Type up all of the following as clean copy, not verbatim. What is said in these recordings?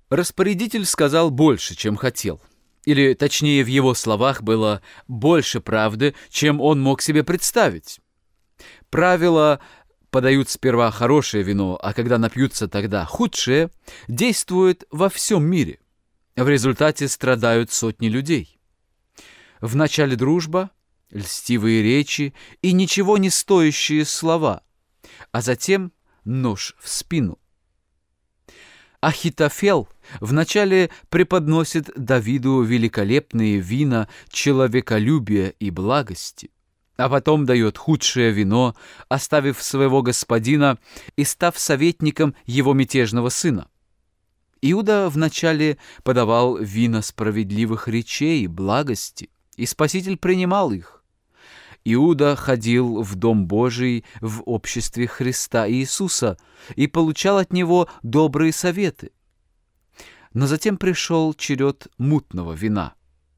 Распорядитель сказал больше, чем хотел. Или, точнее, в его словах было больше правды, чем он мог себе представить. Правила подают сперва хорошее вино, а когда напьются, тогда худшее, действует во всем мире. В результате страдают сотни людей. В начале дружба, льстивые речи и ничего не стоящие слова, а затем нож в спину. Ахитофел вначале преподносит Давиду великолепные вина человеколюбия и благости, а потом дает худшее вино, оставив своего господина и став советником его мятежного сына. Иуда вначале подавал вина справедливых речей и благости, и Спаситель принимал их. Иуда ходил в Дом Божий в обществе Христа Иисуса и получал от Него добрые советы. Но затем пришел черед мутного вина.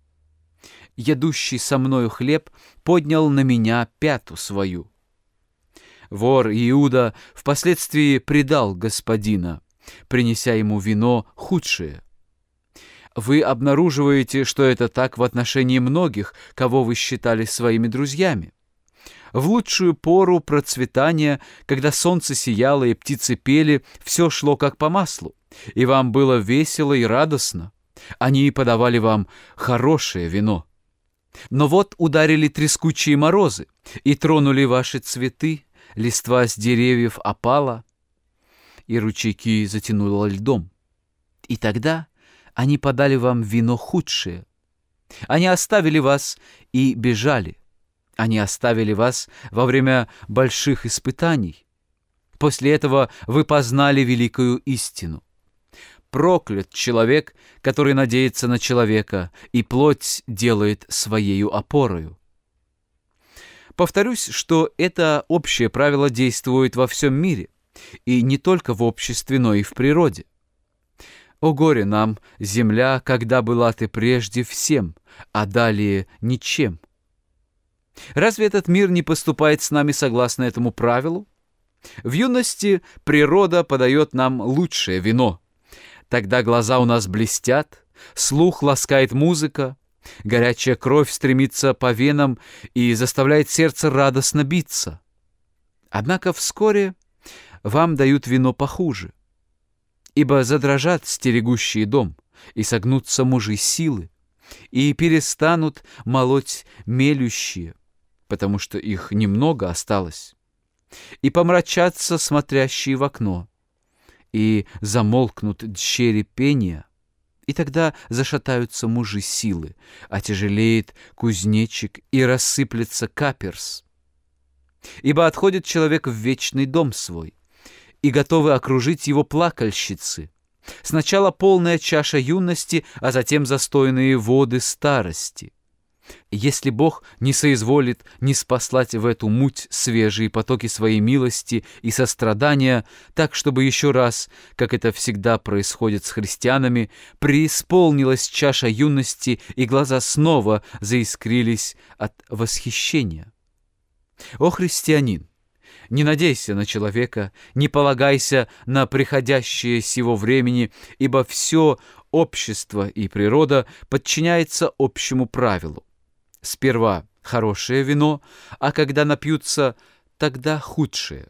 «Ядущий со мною хлеб поднял на меня пяту свою». Вор Иуда впоследствии предал господина, принеся ему вино худшее. Вы обнаруживаете, что это так в отношении многих, кого вы считали своими друзьями. В лучшую пору процветания, когда солнце сияло и птицы пели, все шло как по маслу, и вам было весело и радостно. Они подавали вам хорошее вино. Но вот ударили трескучие морозы и тронули ваши цветы, листва с деревьев опала, и ручейки затянуло льдом. И тогда они подали вам вино худшее. Они оставили вас и бежали. Они оставили вас во время больших испытаний. После этого вы познали великую истину. Проклят человек, который надеется на человека, и плоть делает своею опорою. Повторюсь, что это общее правило действует во всем мире, и не только в обществе, но и в природе. О горе нам, земля, когда была ты прежде всем, а далее ничем. Разве этот мир не поступает с нами согласно этому правилу? В юности природа подает нам лучшее вино. Тогда глаза у нас блестят, слух ласкает музыка, горячая кровь стремится по венам и заставляет сердце радостно биться. Однако вскоре вам дают вино похуже. Ибо задрожат стерегущие дом, и согнутся мужи силы, и перестанут молоть мелющие, потому что их немного осталось, и помрачатся смотрящие в окно, и замолкнут дщери пения, и тогда зашатаются мужи силы, отяжелеет кузнечик, и рассыплется каперс. Ибо отходит человек в вечный дом свой, и готовы окружить его плакальщицы. Сначала полная чаша юности, а затем застойные воды старости. Если Бог не соизволит ниспослать в эту муть свежие потоки своей милости и сострадания, так, чтобы еще раз, как это всегда происходит с христианами, преисполнилась чаша юности, и глаза снова заискрились от восхищения. О христианин! Не надейся на человека, не полагайся на приходящее сего времени, ибо все общество и природа подчиняется общему правилу. Сперва хорошее вино, а когда напьются, тогда худшее.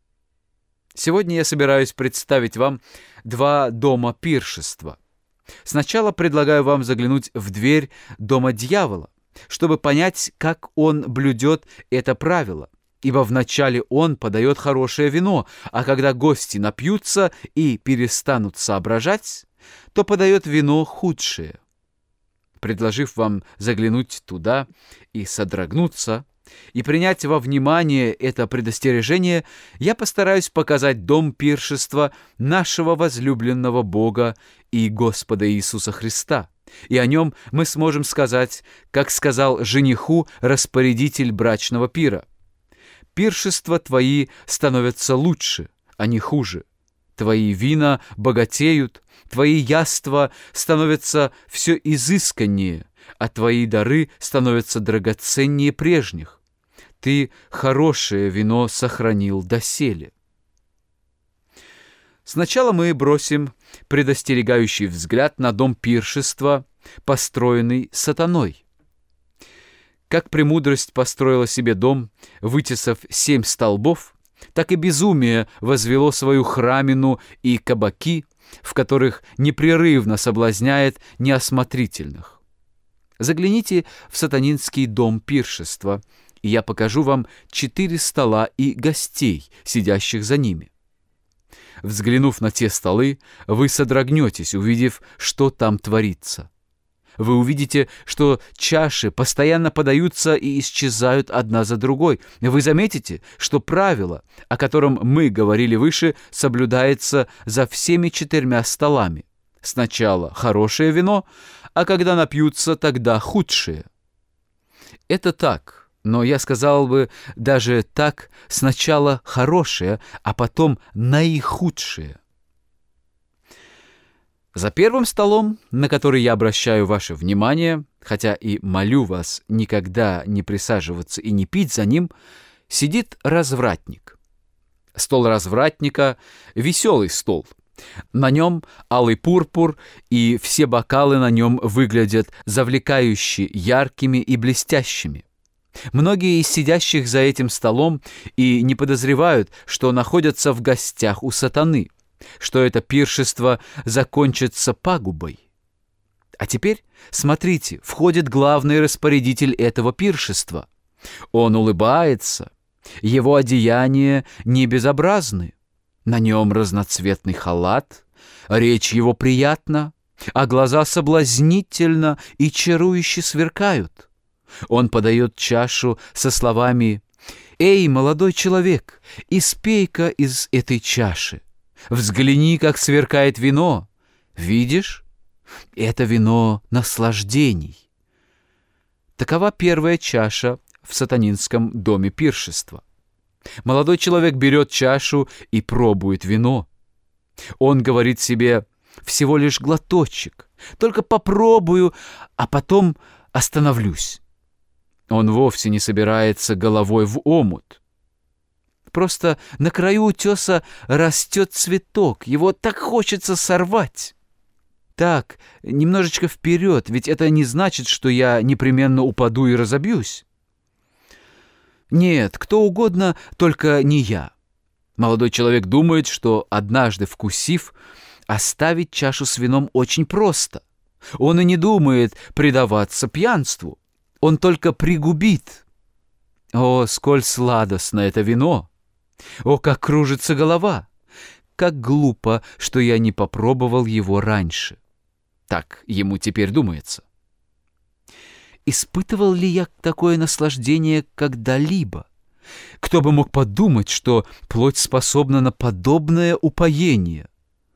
Сегодня я собираюсь представить вам два дома пиршества. Сначала предлагаю вам заглянуть в дверь дома дьявола, чтобы понять, как он блюдет это правило. Ибо вначале он подает хорошее вино, а когда гости напьются и перестанут соображать, то подает вино худшее. Предложив вам заглянуть туда и содрогнуться, и принять во внимание это предостережение, я постараюсь показать дом пиршества нашего возлюбленного Бога и Господа Иисуса Христа. И о нем мы сможем сказать, как сказал жениху распорядитель брачного пира: «Пиршества твои становятся лучше, а не хуже. Твои вина богатеют, твои яства становятся все изысканнее, а твои дары становятся драгоценнее прежних. Ты хорошее вино сохранил доселе». Сначала мы бросим предостерегающий взгляд на дом пиршества, построенный сатаной. Как премудрость построила себе дом, вытесав 7 столбов, так и безумие возвело свою храмину и кабаки, в которых непрерывно соблазняет неосмотрительных. Загляните в сатанинский дом пиршества, и я покажу вам 4 стола и гостей, сидящих за ними. Взглянув на те столы, вы содрогнетесь, увидев, что там творится. Вы увидите, что чаши постоянно подаются и исчезают одна за другой. Вы заметите, что правило, о котором мы говорили выше, соблюдается за всеми 4 столами. Сначала хорошее вино, а когда напьются, тогда худшее. Это так, но я сказал бы даже так: сначала хорошее, а потом наихудшее. За первым столом, на который я обращаю ваше внимание, хотя и молю вас никогда не присаживаться и не пить за ним, сидит развратник. Стол развратника — веселый стол. На нем алый пурпур, и все бокалы на нем выглядят завлекающе яркими и блестящими. Многие из сидящих за этим столом и не подозревают, что находятся в гостях у сатаны, что это пиршество закончится пагубой. А теперь, смотрите, входит главный распорядитель этого пиршества. Он улыбается, его одеяния не безобразны, на нем разноцветный халат, речь его приятна, а глаза соблазнительно и чарующе сверкают. Он подает чашу со словами: «Эй, молодой человек, испей-ка из этой чаши. Взгляни, как сверкает вино. Видишь? Это вино наслаждений». Такова первая чаша в сатанинском доме пиршества. Молодой человек берет чашу и пробует вино. Он говорит себе: всего лишь глоточек, только попробую, а потом остановлюсь. Он вовсе не собирается головой в омут. Просто на краю утеса растет цветок, его так хочется сорвать. Так, немножечко вперед, ведь это не значит, что я непременно упаду и разобьюсь. Нет, кто угодно, только не я. Молодой человек думает, что, однажды вкусив, оставить чашу с вином очень просто. Он и не думает предаваться пьянству. Он только пригубит. О, сколь сладостно это вино! О, как кружится голова! Как глупо, что я не попробовал его раньше. Так ему теперь думается. Испытывал ли я такое наслаждение когда-либо? Кто бы мог подумать, что плоть способна на подобное упоение?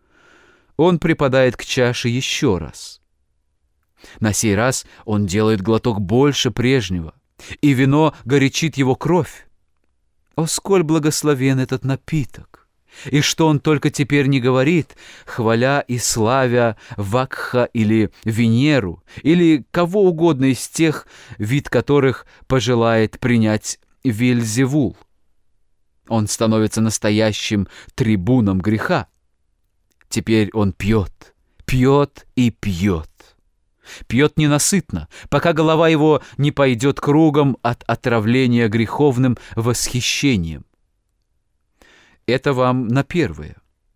Он припадает к чаше еще раз. На сей раз он делает глоток больше прежнего, и вино горячит его кровь. О, сколь благословен этот напиток! И что он только теперь не говорит, хваля и славя Вакха или Венеру, или кого угодно из тех, вид которых пожелает принять Вельзевул. Он становится настоящим трибуном греха. Теперь он пьет, пьет и пьет. Пьет ненасытно, пока голова его не пойдет кругом от отравления греховным восхищением. Это вам на первое.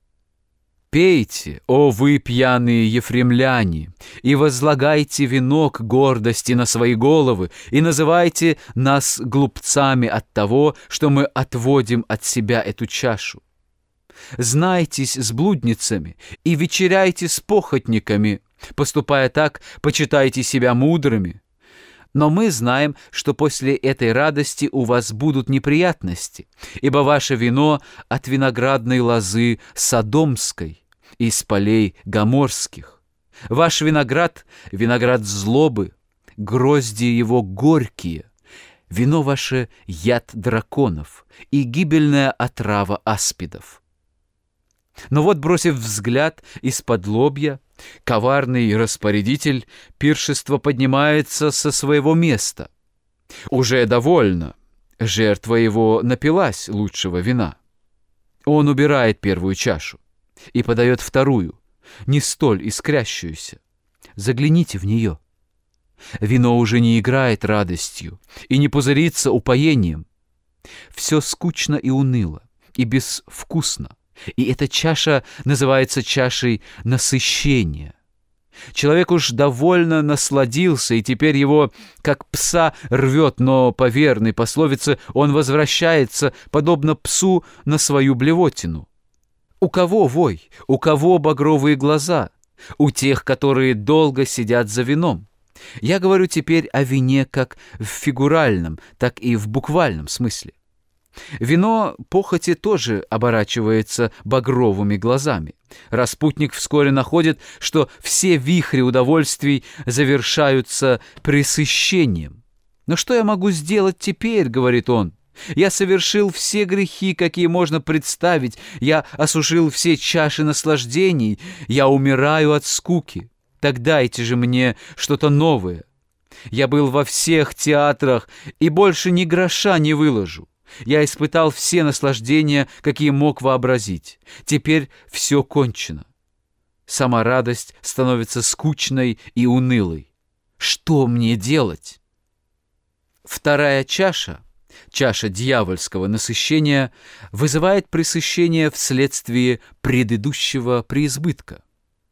Пейте, о вы пьяные ефремляне, и возлагайте венок гордости на свои головы, и называйте нас глупцами от того, что мы отводим от себя эту чашу. Знайтесь с блудницами и вечеряйте с похотниками. Поступая так, почитайте себя мудрыми. Но мы знаем, что после этой радости у вас будут неприятности, ибо ваше вино от виноградной лозы Содомской, из полей Гоморских. Ваш виноград — виноград злобы, грозди его горькие, вино ваше — яд драконов и гибельная отрава аспидов. Но вот, бросив взгляд из-под лобья, коварный распорядитель пиршества поднимается со своего места. Уже довольно. Жертва его напилась лучшего вина. Он убирает первую чашу. и подает вторую, не столь искрящуюся. Загляните в нее. Вино уже не играет радостью и не пузырится упоением. Все скучно и уныло, и безвкусно, и эта чаша называется чашей насыщения. Человек уж довольно насладился, и теперь его, как пса, рвет, но по верной пословице он возвращается, подобно псу, на свою блевотину. У кого вой, у кого багровые глаза? У тех, которые долго сидят за вином. Я говорю теперь о вине как в фигуральном, так и в буквальном смысле. Вино похоти тоже оборачивается багровыми глазами. Распутник вскоре находит, что все вихри удовольствий завершаются пресыщением. «Но что я могу сделать теперь?» — говорит он. «Я совершил все грехи, какие можно представить. Я осушил все чаши наслаждений. Я умираю от скуки. Так дайте же мне что-то новое. Я был во всех театрах и больше ни гроша не выложу. Я испытал все наслаждения, какие мог вообразить. Теперь все кончено. Сама радость становится скучной и унылой. Что мне делать?» Вторая чаша, чаша дьявольского насыщения, вызывает пресыщение вследствие предыдущего преизбытка.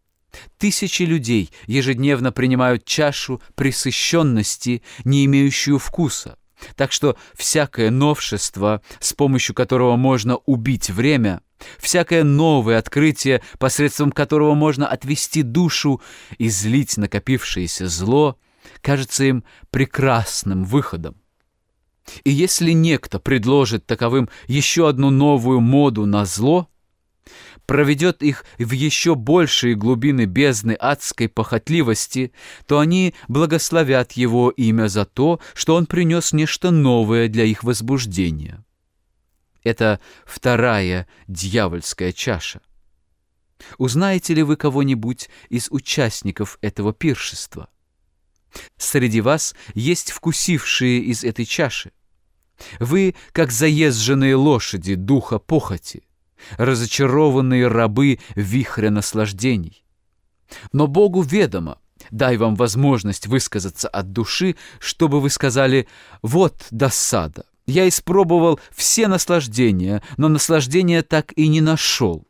Тысячи людей ежедневно принимают чашу пресыщенности, не имеющую вкуса. Так что всякое новшество, с помощью которого можно убить время, всякое новое открытие, посредством которого можно отвести душу, излить накопившееся зло, кажется им прекрасным выходом. И если некто предложит таковым еще одну новую моду на зло, проведет их в еще большие глубины бездны адской похотливости, то они благословят его имя за то, что он принес нечто новое для их возбуждения. Это вторая дьявольская чаша. Узнаете ли вы кого-нибудь из участников этого пиршества? Среди вас есть вкусившие из этой чаши. Вы, как заезженные лошади духа похоти, разочарованные рабы вихря наслаждений. Но Богу ведомо, дай вам возможность высказаться от души, чтобы вы сказали: «Вот досада, я испробовал все наслаждения, но наслаждения так и не нашел.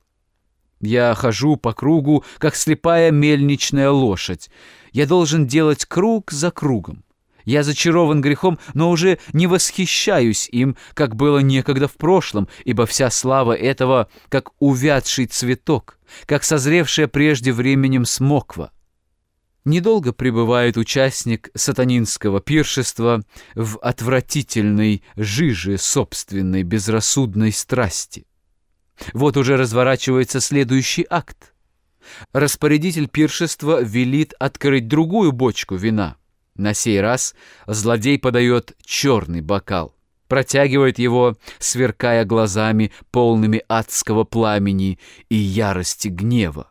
Я хожу по кругу, как слепая мельничная лошадь. Я должен делать круг за кругом. Я зачарован грехом, но уже не восхищаюсь им, как было некогда в прошлом, ибо вся слава этого, как увядший цветок, как созревшая прежде временем смоква». Недолго пребывает участник сатанинского пиршества в отвратительной жиже собственной безрассудной страсти. Вот уже разворачивается следующий акт. Распорядитель пиршества велит открыть другую бочку вина. На сей раз злодей подает черный бокал, протягивает его, сверкая глазами, полными адского пламени и ярости гнева.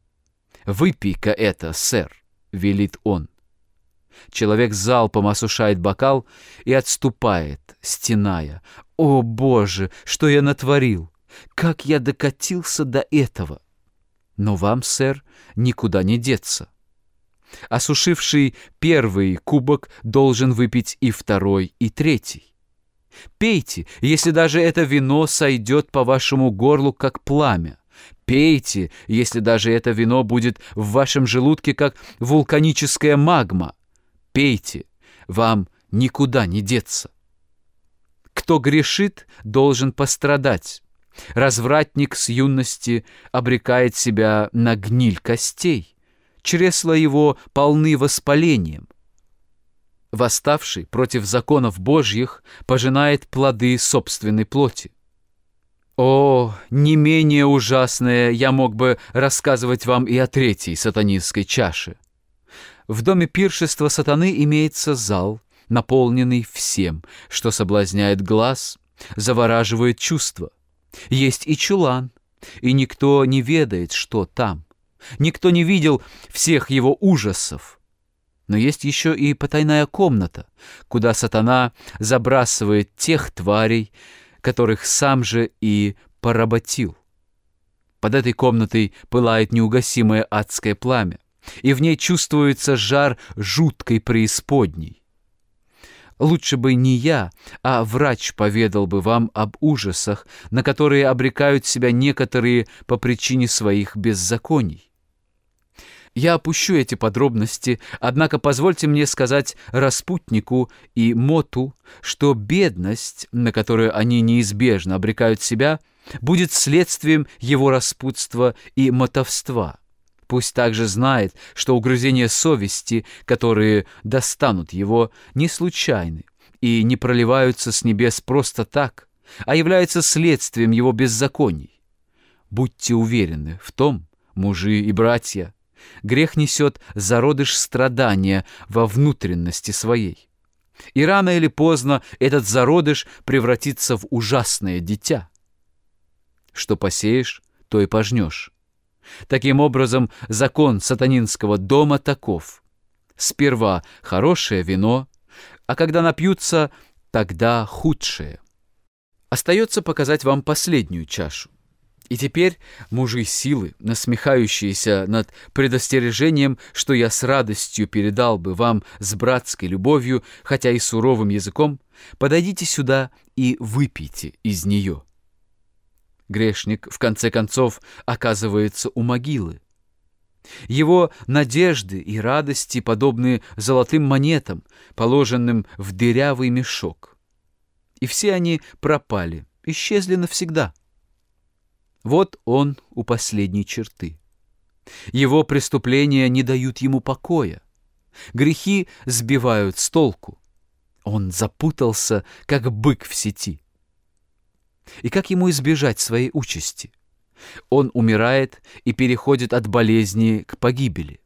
«Выпей-ка это, сэр», — велит он. Человек залпом осушает бокал и отступает, стеная: «О, Боже, что я натворил! Как я докатился до этого!» Но вам, сэр, никуда не деться. Осушивший первый кубок должен выпить и второй, и третий. Пейте, если даже это вино сойдет по вашему горлу, как пламя. Пейте, если даже это вино будет в вашем желудке, как вулканическая магма. Пейте, вам никуда не деться. Кто грешит, должен пострадать. Развратник с юности обрекает себя на гниль костей. Чресла его полны воспалением. Восставший против законов Божьих пожинает плоды собственной плоти. О, не менее ужасное я мог бы рассказывать вам и о третьей сатанинской чаше. В доме пиршества сатаны имеется зал, наполненный всем, что соблазняет глаз, завораживает чувства. Есть и чулан, и никто не ведает, что там. Никто не видел всех его ужасов. Но есть еще и потайная комната, куда сатана забрасывает тех тварей, которых сам же и поработил. Под этой комнатой пылает неугасимое адское пламя, и в ней чувствуется жар жуткой преисподней. Лучше бы не я, а врач поведал бы вам об ужасах, на которые обрекают себя некоторые по причине своих беззаконий. Я опущу эти подробности, однако позвольте мне сказать распутнику и моту, что бедность, на которую они неизбежно обрекают себя, будет следствием его распутства и мотовства. Пусть также знает, что угрызения совести, которые достанут его, не случайны и не проливаются с небес просто так, а являются следствием его беззаконий. Будьте уверены в том, мужи и братья, грех несет зародыш страдания во внутренности своей. И рано или поздно этот зародыш превратится в ужасное дитя. Что посеешь, то и пожнешь. Таким образом, закон сатанинского дома таков: сперва хорошее вино, а когда напьются, тогда худшее. Остается показать вам последнюю чашу. И теперь мужи силы, насмехающиеся над предостережением, что я с радостью передал бы вам с братской любовью, хотя и суровым языком, подойдите сюда и выпейте из нее. Грешник, в конце концов, оказывается у могилы. Его надежды и радости подобны золотым монетам, положенным в дырявый мешок. И все они пропали, исчезли навсегда. Вот он у последней черты. Его преступления не дают ему покоя. Грехи сбивают с толку. Он запутался, как бык в сети. И как ему избежать своей участи? Он умирает и переходит от болезни к погибели.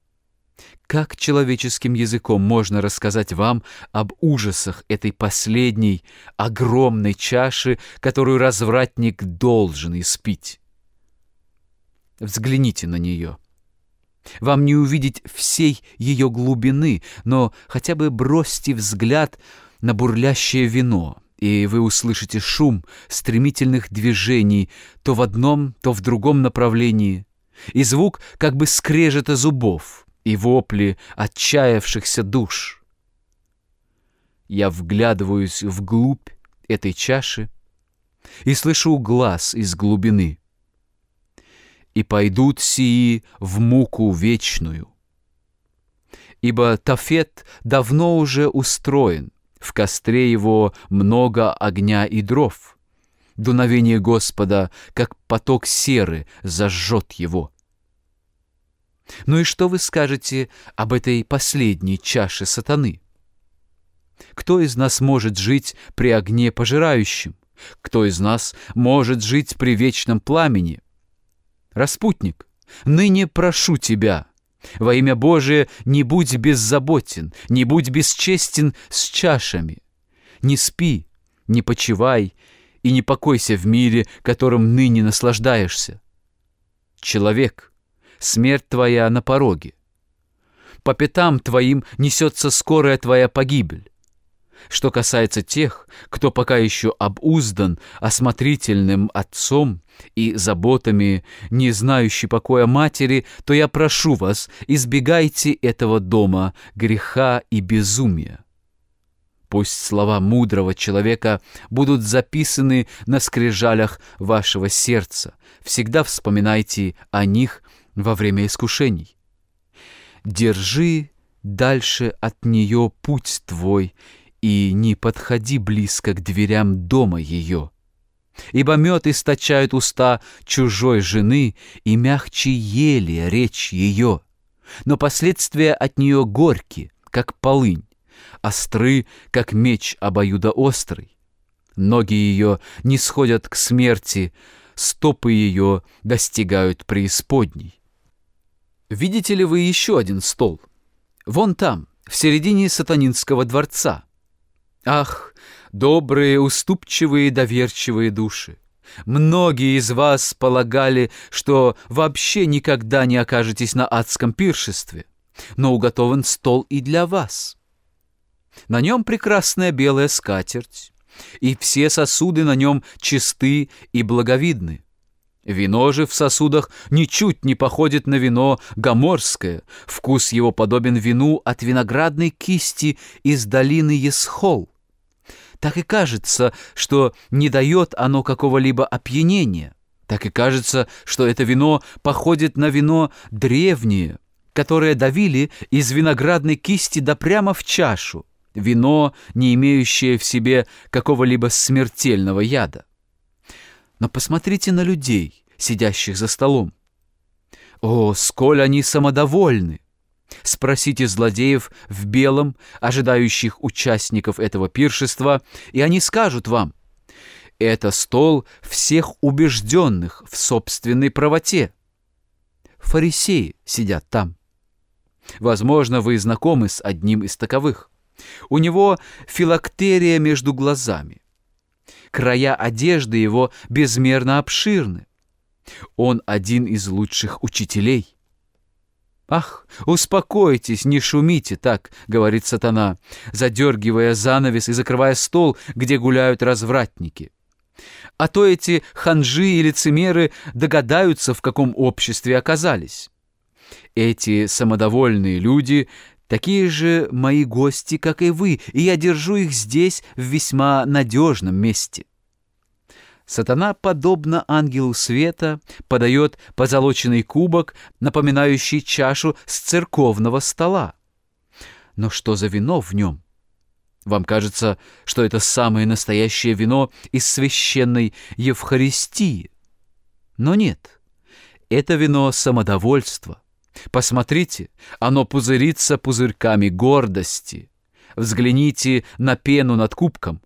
Как человеческим языком можно рассказать вам об ужасах этой последней, огромной чаши, которую развратник должен испить? Взгляните на нее. Вам не увидеть всей ее глубины, но хотя бы бросьте взгляд на бурлящее вино, и вы услышите шум стремительных движений то в одном, то в другом направлении, и звук как бы скрежета зубов, и вопли отчаявшихся душ. Я вглядываюсь вглубь этой чаши и слышу глас из глубины. «И пойдут сии в муку вечную». Ибо Тофет давно уже устроен, в костре его много огня и дров. Дуновение Господа, как поток серы, зажжет его. Ну и что вы скажете об этой последней чаше сатаны? Кто из нас может жить при огне пожирающем? Кто из нас может жить при вечном пламени? Распутник, ныне прошу тебя, во имя Божие, не будь беззаботен, не будь бесчестен с чашами. Не спи, не почивай и не покойся в мире, которым ныне наслаждаешься. Человек, смерть твоя на пороге. По пятам твоим несется скорая твоя погибель. Что касается тех, кто пока еще обуздан осмотрительным отцом и заботами, не знающей покоя матери, то я прошу вас, избегайте этого дома греха и безумия. Пусть слова мудрого человека будут записаны на скрижалях вашего сердца. Всегда вспоминайте о них во время искушений. Держи дальше от нее путь твой, и не подходи близко к дверям дома ее. Ибо мед источают уста чужой жены, и мягче ели речь ее. Но последствия от нее горьки, как полынь, остры, как меч обоюдоострый. Ноги ее не сходят к смерти, стопы ее достигают преисподней. Видите ли вы еще один стол? Вон там, в середине сатанинского дворца. Ах, добрые, уступчивые, доверчивые души! Многие из вас полагали, что вообще никогда не окажетесь на адском пиршестве, но уготован стол и для вас. На нем прекрасная белая скатерть, и все сосуды на нем чисты и благовидны. Вино же в сосудах ничуть не походит на вино гоморское, вкус его подобен вину от виноградной кисти из долины Есхол. Так и кажется, что не дает оно какого-либо опьянения. Так и кажется, что это вино походит на вино древнее, которое давили из виноградной кисти да прямо в чашу, вино, не имеющее в себе какого-либо смертельного яда. Но посмотрите на людей, сидящих за столом. О, сколь они самодовольны! Спросите злодеев в белом, ожидающих участников этого пиршества, и они скажут вам: это стол всех убежденных в собственной правоте. Фарисеи сидят там. Возможно, вы знакомы с одним из таковых. У него филактерия между глазами. Края одежды его безмерно обширны. Он один из лучших учителей. «Ах, успокойтесь, не шумите так», — говорит сатана, задергивая занавес и закрывая стол, где гуляют развратники. А то эти ханжи и лицемеры догадаются, в каком обществе оказались. Эти самодовольные люди такие же мои гости, как и вы, и я держу их здесь в весьма надежном месте. Сатана, подобно ангелу света, подает позолоченный кубок, напоминающий чашу с церковного стола. Но что за вино в нем? Вам кажется, что это самое настоящее вино из священной Евхаристии. Но нет, это вино самодовольства. Посмотрите, оно пузырится пузырьками гордости. Взгляните на пену над кубком.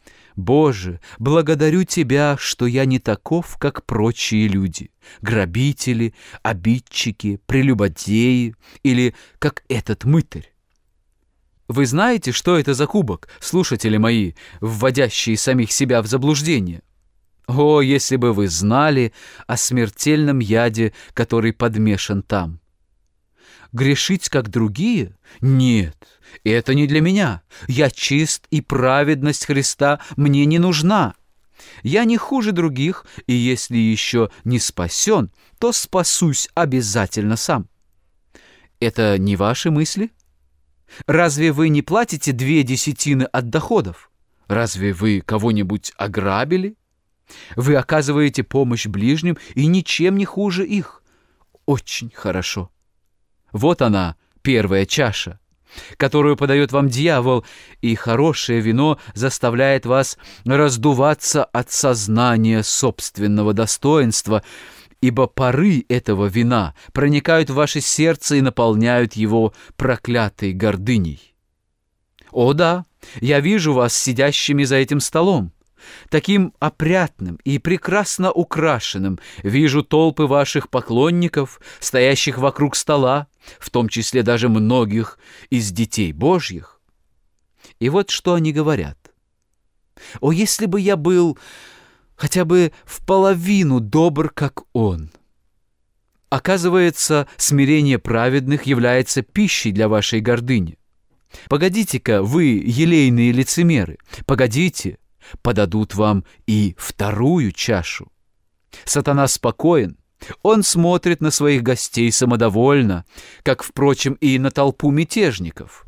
Боже, благодарю Тебя, что я не таков, как прочие люди, грабители, обидчики, прелюбодеи или как этот мытарь. Вы знаете, что это за кубок, слушатели мои, вводящие самих себя в заблуждение? О, если бы вы знали о смертельном яде, который подмешан там! Грешить, как другие? Нет, это не для меня. Я чист, и праведность Христа мне не нужна. Я не хуже других, и если еще не спасен, то спасусь обязательно сам. Это не ваши мысли? Разве вы не платите 2/10 от доходов? Разве вы кого-нибудь ограбили? Вы оказываете помощь ближним и ничем не хуже их. Очень хорошо. Вот она, первая чаша, которую подает вам дьявол, и хорошее вино заставляет вас раздуваться от сознания собственного достоинства, ибо пары этого вина проникают в ваше сердце и наполняют его проклятой гордыней. О да, я вижу вас сидящими за этим столом. Таким опрятным и прекрасно украшенным вижу толпы ваших поклонников, стоящих вокруг стола, в том числе даже многих из детей Божьих. И вот что они говорят. «О, если бы я был хотя бы в половину добр, как он!» Оказывается, смирение праведных является пищей для вашей гордыни. Погодите-ка, вы, елейные лицемеры, погодите, подадут вам и вторую чашу. Сатана спокоен, он смотрит на своих гостей самодовольно, как, впрочем, и на толпу мятежников.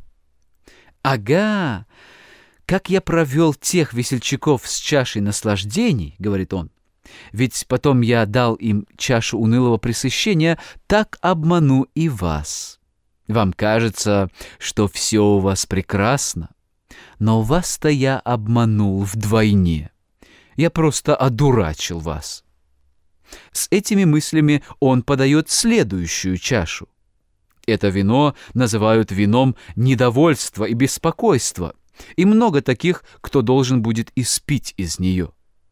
«Ага, как я провел тех весельчаков с чашей наслаждений, — говорит он, — ведь потом я дал им чашу унылого пресыщения, так обману и вас. Вам кажется, что все у вас прекрасно, но вас-то я обманул вдвойне. Я просто одурачил вас». С этими мыслями он подает следующую чашу. Это вино называют вином недовольства и беспокойства, и много таких, кто должен будет испить из нее.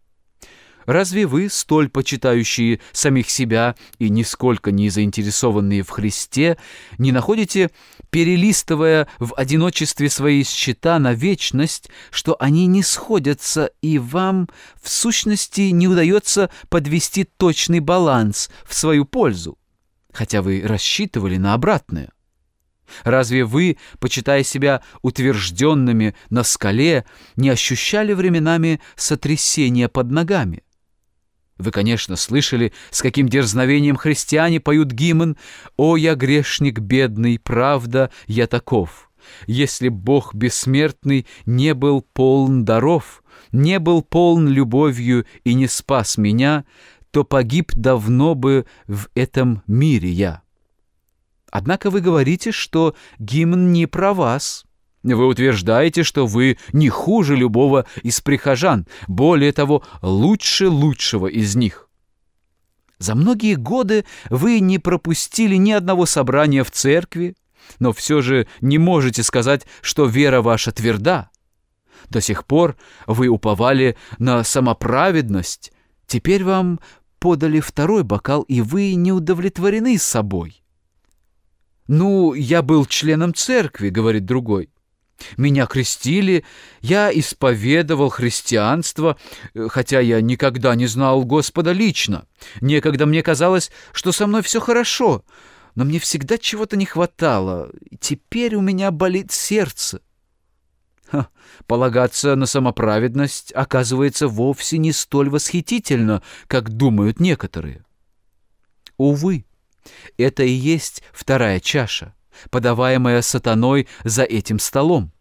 Разве вы, столь почитающие самих себя и нисколько не заинтересованные в Христе, не находите, перелистывая в одиночестве свои счета на вечность, что они не сходятся, и вам, в сущности, не удается подвести точный баланс в свою пользу, хотя вы рассчитывали на обратное? Разве вы, почитая себя утвержденными на скале, не ощущали временами сотрясения под ногами? Вы, конечно, слышали, с каким дерзновением христиане поют гимн «О, я грешник бедный, правда, я таков». Если Бог бессмертный не был полн даров, не был полн любовью и не спас меня, то погиб давно бы в этом мире я. Однако вы говорите, что гимн не про вас. Вы утверждаете, что вы не хуже любого из прихожан, более того, лучше лучшего из них. За многие годы вы не пропустили ни одного собрания в церкви, но все же не можете сказать, что вера ваша тверда. До сих пор вы уповали на самоправедность, теперь вам подали второй бокал, и вы не удовлетворены собой. «Ну, я был членом церкви», — говорит другой. «Меня крестили, я исповедовал христианство, хотя я никогда не знал Господа лично. Некогда мне казалось, что со мной все хорошо, но мне всегда чего-то не хватало, и теперь у меня болит сердце». Полагаться на самоправедность оказывается вовсе не столь восхитительно, как думают некоторые. Увы, это и есть вторая чаша, подаваемая сатаной за этим столом.